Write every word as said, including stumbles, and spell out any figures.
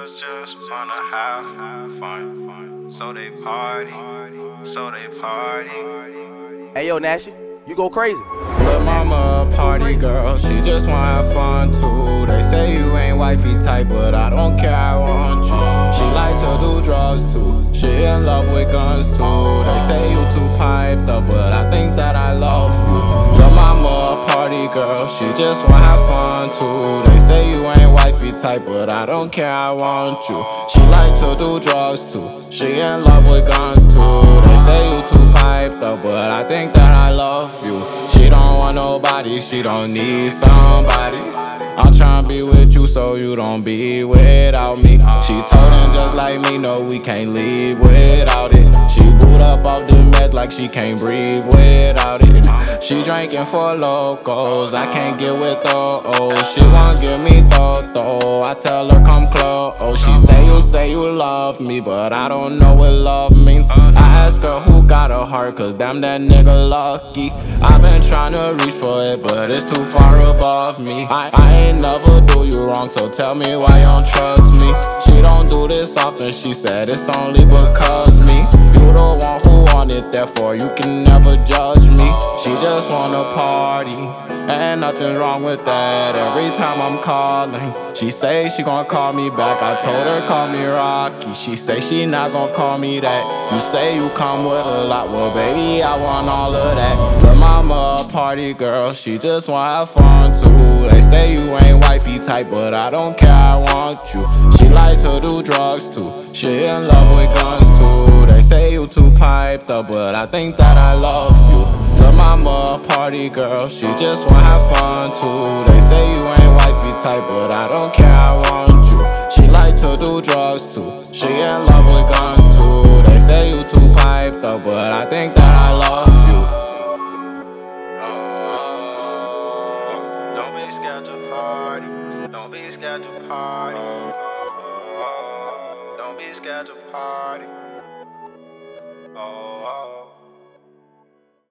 girls just wanna have fun, so they party, so they party. Hey yo, Nashy, you go crazy. Lil' mama a party girl, she just wanna have fun too. They say you ain't wifey type, but I don't care, I want you. She like to do drugs too, she in love with guns too. They say you too piped up, but I think that I love you. Lil' mama a party girl, she just wanna have fun too. They say you ain't wifey type, but I don't care, I want you. She like to do drugs too, she in love with guns too. They say you too piped up, but I think that I love you. She don't want nobody, she don't need somebody. I'm tryna be with you so you don't be without me. She told him just like me, no, we can't leave without it. She boot up off the meds like she can't breathe without it. She drinking for locals, I can't get with those. She won't give me though, I tell her come close. She say you say you love me, but I don't know what love means. I ask her who got a heart, cause damn that nigga lucky. I've been tryna reach for it, but it's too far above me. I, I ain't never do you wrong, so tell me why you don't trust me. She don't do this often, she said it's only because me. You the one who want it, therefore you can never judge me. She just wanna party, and nothing's wrong with that. Every time I'm calling, she say she gon' call me back. I told her call me Rocky, she say she not gon' call me that. You say you come with a lot, well baby I want all of that. Lil' mama a party girl, she just wanna have fun too. They say you ain't wifey type, but I don't care, I want you. She like to do drugs too, she in love with guns too. They say you too piped up, but I think that I love you. Lil' mama a party girl, she just wanna have fun too. They say you ain't wifey type, but I don't care, I want you. She like to do drugs too, she in love with guns too. They say you too piped up, but I think that I love you. Oh, don't be scared to party, don't be scared to party. Oh, don't be scared to party. Oh.